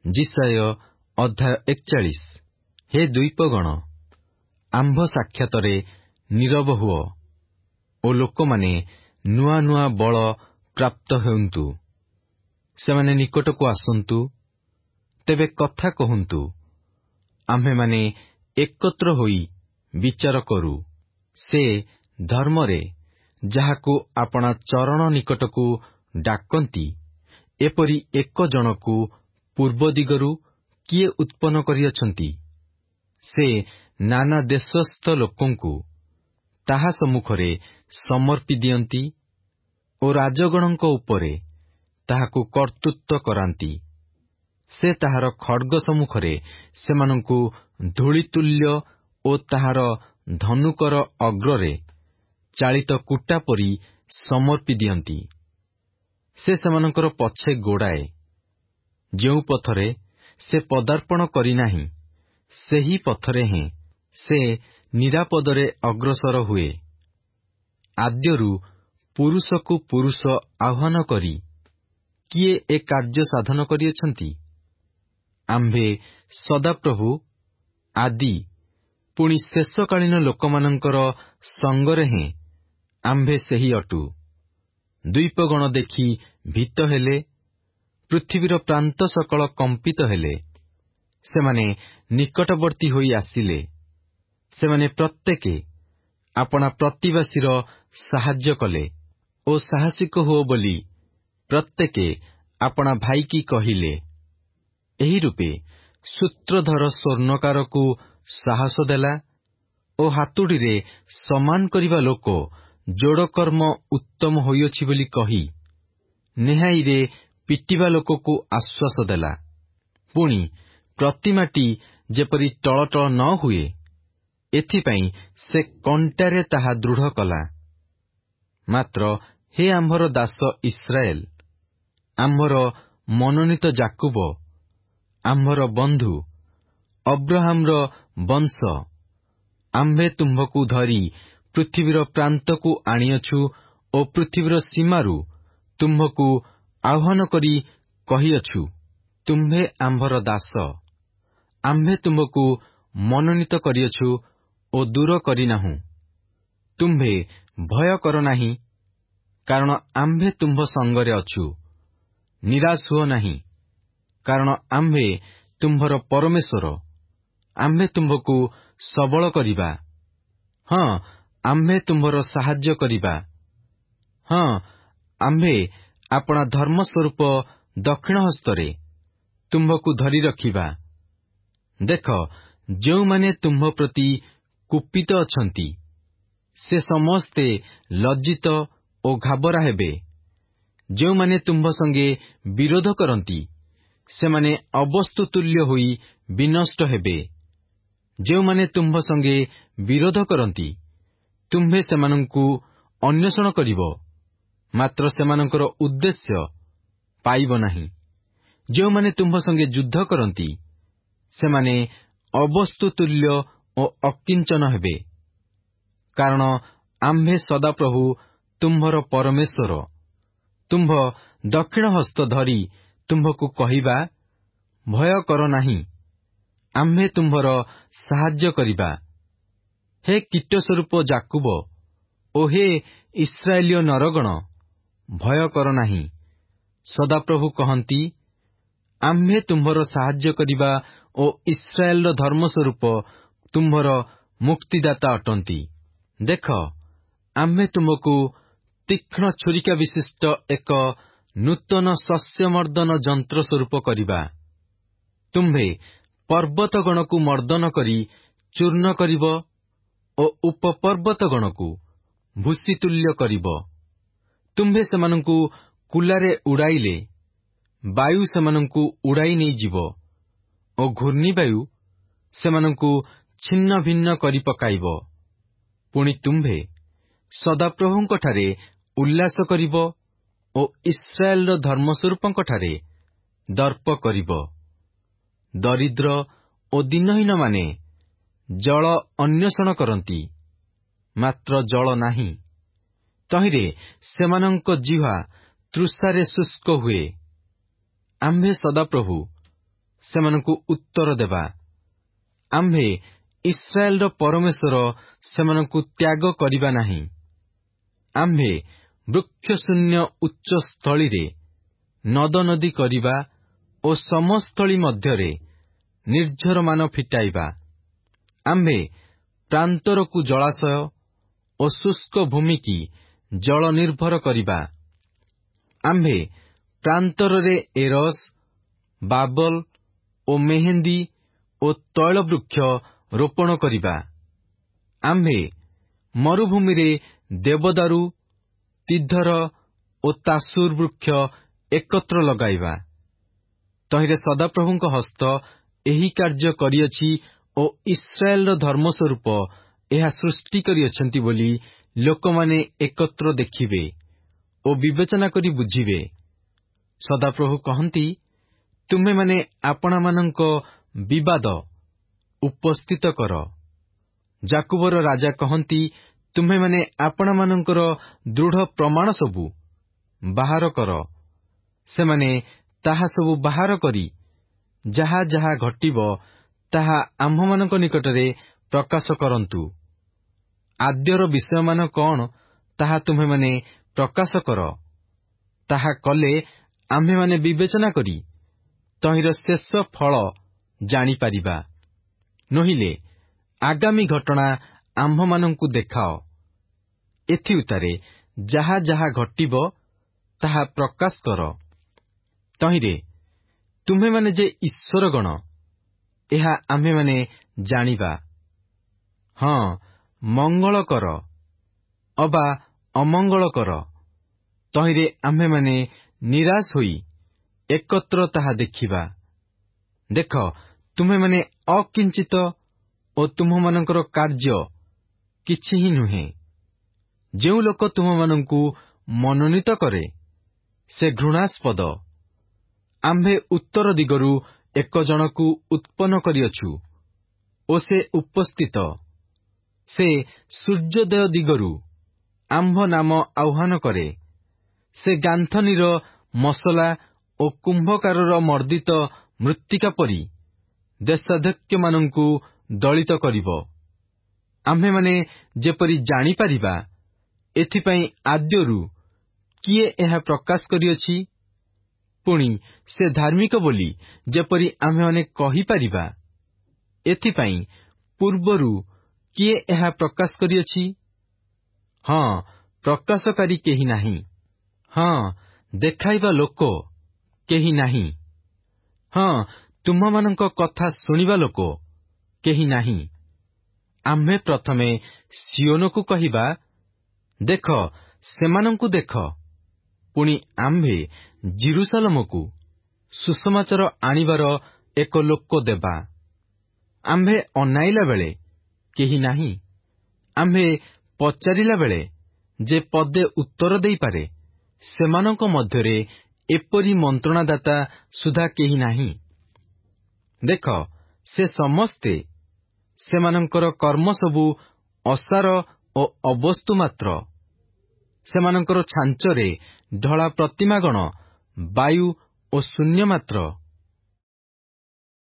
ଯିଶାୟ ଅଧ୍ୟାୟ 41। ହେ ଦ୍ୱୀପଗଣ, ଆମ୍ଭ ସାକ୍ଷାତରେ ନୀରବ ହୁଅ ଓ ଲୋକମାନେ ନୂଆ ନୂଆ ବଳ ପ୍ରାପ୍ତ ହେଉନ୍ତୁ। ସେମାନେ ନିକଟକୁ ଆସନ୍ତୁ, ତେବେ କଥା କହନ୍ତୁ। ଆମ୍ଭେମାନେ ଏକତ୍ର ହୋଇ ବିଚାର କରୁ। ସେ ଧର୍ମରେ ଯାହାକୁ ଆପଣା ଚରଣ ନିକଟକୁ ଡାକନ୍ତି, ଏପରି ଏକ ଜଣକୁ ପୂର୍ବ ଦିଗରୁ କିଏ ଉତ୍ପନ୍ନ କରିଅଛନ୍ତି? ସେ ନାନା ଦେଶସ୍ଥ ଲୋକଙ୍କୁ ତାହା ସମ୍ମୁଖରେ ସମର୍ପି ଦିଅନ୍ତି ଓ ରାଜଗଣଙ୍କ ଉପରେ ତାହାକୁ କର୍ତ୍ତୃତ୍ୱ କରାନ୍ତି। ସେ ତାହାର ଖଡ୍ଗ ସମ୍ମୁଖରେ ସେମାନଙ୍କୁ ଧୂଳିତୁଲ୍ୟ ଓ ତାହାର ଧନୁକର ଅଗ୍ରରେ ଚାଳିତ କୁଟା ପରି ସମର୍ପି ଦିଅନ୍ତି। ସେ ସେମାନଙ୍କର ପଛେ ଗୋଡ଼ାଏ। ଯେଉଁ ପଥରେ ସେ ପଦାର୍ପଣ କରିନାହିଁ, ସେହି ପଥରେ ହେଁ ସେ ନିରାପଦରେ ଅଗ୍ରସର ହୁଏ। ଆଦ୍ୟରୁ ପୁରୁଷକୁ ପୁରୁଷ ଆହ୍ୱାନ କରି କିଏ ଏ କାର୍ଯ୍ୟ ସାଧନ କରିଅଛନ୍ତି? ଆମ୍ଭେ ସଦାପ୍ରଭୁ, ଆଦି ପୁଣି ଶେଷକାଳୀନ ଲୋକମାନଙ୍କର ସଙ୍ଗରେ ହେଁ ଆମ୍ଭେ ସେହି ଅଟୁ। ଦ୍ୱୀପଗଣ ଦେଖି ଭୀତ ହେଲେ, ପୃଥିବୀର ପ୍ରାନ୍ତ ସକଳ କମ୍ପିତ ହେଲେ। ସେମାନେ ନିକଟବର୍ତ୍ତୀ ହୋଇ ଆସିଲେ। ସେମାନେ ପ୍ରତ୍ୟେକେ ଆପଣା ପ୍ରତିବାସୀର ସାହାଯ୍ୟ କଲେ ଓ ସାହସିକ ହୁଅ ବୋଲି ପ୍ରତ୍ୟେକେ ଆପଣା ଭାଇକି କହିଲେ। ଏହି ରୂପେ ସୂତ୍ରଧର ସ୍ୱର୍ଣ୍ଣକାରକୁ ସାହସ ଦେଲା ଓ ହାତୁଡ଼ିରେ ସମାନ କରିବା ଲୋକ ଯୋଡ଼କର୍ମ ଉତ୍ତମ ହୋଇଅଛି ବୋଲି କହି ନେହାଇରେ ପିଟିବା ଲୋକକୁ ଆଶ୍ୱାସ ଦେଲା। ପୁଣି ପ୍ରତିମାଟି ଯେପରି ଟଳଟଳ ନ ହୁଏ, ଏଥିପାଇଁ ସେ କଣ୍ଟାରେ ତାହା ଦୃଢ଼ କଲା। ମାତ୍ର ହେ ଆମ୍ଭର ଦାସ ଇସ୍ରାଏଲ, ଆମ୍ଭର ମନୋନୀତ ଯାକୁବ, ଆମ୍ଭର ବନ୍ଧୁ ଅବ୍ରାହାମର ବଂଶ, ଆମ୍ଭେ ତୁମ୍ଭକୁ ଧରି ପୃଥିବୀର ପ୍ରାନ୍ତକୁ ଆଣିଅଛୁ ଓ ପୃଥିବୀର ସୀମାରୁ ତୁମ୍ଭକୁ ଆହ୍ୱାନ କରି କହିଅଛୁ, ତୁମ୍ଭେ ଆମ୍ଭର ଦାସ। ଆମ୍ଭେ ତୁମ୍ଭକୁ ମନୋନୀତ କରିଅଛୁ ଓ ଦୂର କରିନାହୁଁ। ତୁମ୍ଭେ ଭୟ କର ନାହିଁ, କାରଣ ଆମ୍ଭେ ତୁମ୍ଭ ସଙ୍ଗରେ ଅଛୁ। ନିରାଶ ହୁଅ ନାହିଁ, କାରଣ ଆମ୍ଭେ ତୁମ୍ଭର ପରମେଶ୍ୱର। ଆମ୍ଭେ ତୁମ୍ଭକୁ ସବଳ କରିବା। ହଁ, ଆମ୍ଭେ ତୁମ୍ଭର ସାହାଯ୍ୟ କରିବା। ହଁ, ଆମ୍ଭେ ଆପଣା ଧର୍ମ ସ୍ୱରୂପ ଦକ୍ଷିଣ ହସ୍ତରେ ତୁମ୍ଭକୁ ଧରି ରଖିବା। ଦେଖ, ଯେଉଁମାନେ ତୁମ୍ଭ ପ୍ରତି କୁପିତ ଅଛନ୍ତି, ସେ ସମସ୍ତେ ଲଜ୍ଜିତ ଓ ଘାବରା ହେବେ। ଯେଉଁମାନେ ତୁମ୍ଭ ସଙ୍ଗେ ବିରୋଧ କରନ୍ତି, ସେମାନେ ଅବସ୍ତୁ ତୁଲ୍ୟ ହୋଇ ବିନଷ୍ଟ ହେବେ। ଯେଉଁମାନେ ତୁମ୍ଭ ସଙ୍ଗେ ବିରୋଧ କରନ୍ତି, ତୁମ୍ଭେ ସେମାନଙ୍କୁ ଅନ୍ୱେଷଣ କରିବ, ମାତ୍ର ସେମାନଙ୍କର ଉଦ୍ଦେଶ୍ୟ ପାଇବ ନାହିଁ। ଯେଉଁମାନେ ତୁମ୍ଭ ସଙ୍ଗେ ଯୁଦ୍ଧ କରନ୍ତି, ସେମାନେ ଅବସ୍ତୁ ତୁଲ୍ୟ ଓ ଅକିଞ୍ଚନ ହେବେ। କାରଣ ଆମ୍ଭେ ସଦାପ୍ରଭୁ ତୁମ୍ଭର ପରମେଶ୍ୱର। ତୁମ୍ଭ ଦକ୍ଷିଣ ହସ୍ତ ଧରି ତୁମ୍ଭକୁ କହିବା, ଭୟ କର ନାହିଁ, ଆମ୍ଭେ ତୁମ୍ଭର ସାହାଯ୍ୟ କରିବା। ହେ କୀଟସ୍ୱରୂପ ଯାକୁବ ଓ ହେ ଇସ୍ରାଏଲୀୟ ନରଗଣ, ଭୟ କର ନାହିଁ। ସଦାପ୍ରଭୁ କହନ୍ତି, ଆମ୍ଭେ ତୁମ୍ଭର ସାହାଯ୍ୟ କରିବା ଓ ଇସ୍ରାଏଲର ଧର୍ମସ୍ୱରୂପ ତୁମ୍ଭର ମୁକ୍ତିଦାତା ଅଟନ୍ତି। ଦେଖ, ଆମ୍ଭେ ତୁମ୍ଭକୁ ତୀକ୍ଷ୍ଣ ଛୁରିକା ବିଶିଷ୍ଟ ଏକ ନୂତନ ଶସ୍ୟମର୍ଦ୍ଦନ ଯନ୍ତ୍ର ସ୍ୱରୂପ କରିବା। ତୁମ୍ଭେ ପର୍ବତଗଣକୁ ମର୍ଦ୍ଦନ କରି ଚୂର୍ଣ୍ଣ କରିବ ଓ ଉପପର୍ବତଗଣକୁ ଭୂସିତୁଲ୍ୟ କରିବ। ତୁମ୍ଭେ ସେମାନଙ୍କୁ କୁଲାରେ ଉଡ଼ାଇଲେ ବାୟୁ ସେମାନଙ୍କୁ ଉଡ଼ାଇ ନେଇଯିବ ଓ ଘୂର୍ଣ୍ଣିବାୟୁ ସେମାନଙ୍କୁ ଛିନ୍ନ ଭିନ୍ନ କରି ପକାଇବ। ପୁଣି ତୁମ୍ଭେ ସଦାପ୍ରଭୁଙ୍କଠାରେ ଉଲ୍ଲାସ କରିବ ଓ ଇସ୍ରାଏଲର ଧର୍ମସ୍ୱରୂପଙ୍କଠାରେ ଦର୍ପ କରିବ। ଦରିଦ୍ର ଓ ଦିନହୀନମାନେ ଜଳ ଅନ୍ୱେଷଣ କରନ୍ତି, ମାତ୍ର ଜଳ ନାହିଁ। ତହିଁରେ ସେମାନଙ୍କ ଜିହ୍ୱା ତୃଷାରେ ଶୁଷ୍କ ହୁଏ। ଆମ୍ଭେ ସଦାପ୍ରଭୁ ସେମାନଙ୍କୁ ଉତ୍ତର ଦେବା। ଆମ୍ଭେ ଇସ୍ରାଏଲର ପରମେଶ୍ୱର ସେମାନଙ୍କୁ ତ୍ୟାଗ କରିବା ନାହିଁ। ଆମ୍ଭେ ବୃକ୍ଷଶୂନ୍ୟ ଉଚ୍ଚ ସ୍ଥଳୀରେ ନଦନଦୀ କରିବା ଓ ସମସ୍ଥଳୀ ମଧ୍ୟରେ ନିର୍ଝରମାନ ଫିଟାଇବା। ଆମ୍ଭେ ପ୍ରାନ୍ତରକୁ ଜଳାଶୟ ଓ ଶୁଷ୍କ ଭୂମିକି ଜଳ ନିର୍ଭର କରିବା। ଆମ୍ଭେ ପ୍ରାନ୍ତରରେ ଏରସ୍, ବାବଲ ଓ ମେହେନ୍ଦୀ ଓ ତୈଳବୃକ୍ଷ ରୋପଣ କରିବା। ଆମ୍ଭେ ମରୁଭୂମିରେ ଦେବଦାରୁ, ତିଧର ଓ ତାସୁର ବୃକ୍ଷ ଏକତ୍ର ଲଗାଇବା। ତହିଁରେ ସଦାପ୍ରଭୁଙ୍କ ହସ୍ତ ଏହି କାର୍ଯ୍ୟ କରିଅଛି ଓ ଇସ୍ରାଏଲର ଧର୍ମସ୍ୱରୂପ ଏହା ସୃଷ୍ଟି କରିଅଛନ୍ତି ବୋଲି ଲୋକମାନେ ଏକତ୍ର ଦେଖିବେ ଓ ବିବେଚନା କରି ବୁଝିବେ। ସଦାପ୍ରଭୁ କହନ୍ତି, ତୁମେମାନେ ଆପଣାମାନଙ୍କ ବିବାଦ ଉପସ୍ଥିତ କର। ଯାକୁବର ରାଜା କହନ୍ତି, ତୁମେମାନେ ଆପଣାମାନଙ୍କର ଦୃଢ଼ ପ୍ରମାଣ ସବୁ ବାହାର କର। ସେମାନେ ତାହା ସବୁ ବାହାର କରି ଯାହା ଯାହା ଘଟିବ ତାହା ଆମ୍ଭମାନଙ୍କ ନିକଟରେ ପ୍ରକାଶ କରନ୍ତୁ। ଆଦ୍ୟର ବିଷୟମାନ କଣ ତାହା ତୁମେମାନେ ପ୍ରକାଶ କର। ତାହା କଲେ ଆମ୍ଭେମାନେ ବିବେଚନା କରି ତହିଁର ଶେଷ ଫଳ ଜାଣିପାରିବା। ନୋହିଲେ ଆଗାମୀ ଘଟଣା ଆମ୍ଭମାନଙ୍କୁ ଦେଖାଅ। ଏଥିଉତ୍ତାରେ ଯାହା ଯାହା ଘଟିବ ତାହା ପ୍ରକାଶ କର। ତହିଁରେ ତୁମେମାନେ ଯେ ଈଶ୍ୱରଗଣ, ଏହା ଆମ୍ଭେମାନେ ଜାଣିବା। ହଁ, ମଙ୍ଗଳ କର ଅବା ଅମଙ୍ଗଳ କର, ତହିଁରେ ଆମ୍ଭେମାନେ ନିରାଶ ହୋଇ ଏକତ୍ର ତାହା ଦେଖିବା। ଦେଖ, ତୁମେମାନେ ଅକିଞ୍ଚିତ ଓ ତୁମ୍ଭମାନଙ୍କର କାର୍ଯ୍ୟ କିଛି ହିଁ ନୁହେଁ। ଯେଉଁ ଲୋକ ତୁମମାନଙ୍କୁ ମନୋନୀତ କରେ, ସେ ଘୃଣାସ୍ପଦ। ଆମ୍ଭେ ଉତ୍ତର ଦିଗରୁ ଏକ ଜଣକୁ ଉତ୍ପନ୍ନ କରିଅଛୁ ଓ ସେ ଉପସ୍ଥିତ। ସେ ସୂର୍ଯ୍ୟୋଦୟ ଦିଗରୁ ଆମ୍ଭ ନାମ ଆହ୍ୱାନ କରେ। ସେ ଗାନ୍ଥନୀର ମସଲା ଓ କୁମ୍ଭକାରର ମର୍ଦ୍ଦିତ ମୃତ୍ତିକା ପରି ଦେଶାଧ୍ୟକ୍ଷମାନଙ୍କୁ ଦଳିତ କରିବ। ଆମ୍ଭେମାନେ ଯେପରି ଜାଣିପାରିବା, ଏଥିପାଇଁ ଆଦ୍ୟରୁ କିଏ ଏହା ପ୍ରକାଶ କରିଅଛି? ପୁଣି ସେ ଧାର୍ମିକ ବୋଲି ଯେପରି ଆମ୍ଭେମାନେ କହିପାରିବା, ଏଥିପାଇଁ ପୂର୍ବରୁ କିଏ ଏହା ପ୍ରକାଶ କରିଅଛି? ହଁ, ପ୍ରକାଶକାରୀ କେହି ନାହିଁ। ହଁ, ଦେଖାଇବା ଲୋକ କେହି ନାହିଁ। ହଁ, ତୁମ୍ଭମାନଙ୍କ କଥା ଶୁଣିବା ଲୋକ କେହି ନାହିଁ। ଆମ୍ଭେ ପ୍ରଥମେ ସିଓନକୁ କହିବା, ଦେଖ, ସେମାନଙ୍କୁ ଦେଖ। ପୁଣି ଆମ୍ଭେ ଜିରୁସାଲମକୁ ସୁସମାଚାର ଆଣିବାର ଏକ ଲୋକ ଦେବା। ଆମ୍ଭେ ଅନାଇଲା ବେଳେ କେହି ନାହିଁ। ଆମ୍ଭେ ପଚାରିଲା ବେଳେ ଯେ ପଦେ ଉତ୍ତର ଦେଇପାରେ, ସେମାନଙ୍କ ମଧ୍ୟରେ ଏପରି ମନ୍ତ୍ରଣାଦାତା ସୁଦ୍ଧା କେହି ନାହିଁ। ଦେଖ, ସେ ସମସ୍ତେ ସେମାନଙ୍କର କର୍ମ ସବୁ ଅସାର ଓ ଅବସ୍ତୁ ମାତ୍ର। ସେମାନଙ୍କର ଛାଞ୍ଚରେ ଢଳା ପ୍ରତିମାଗଣ ବାୟୁ ଓ ଶୂନ୍ୟ ମାତ୍ର।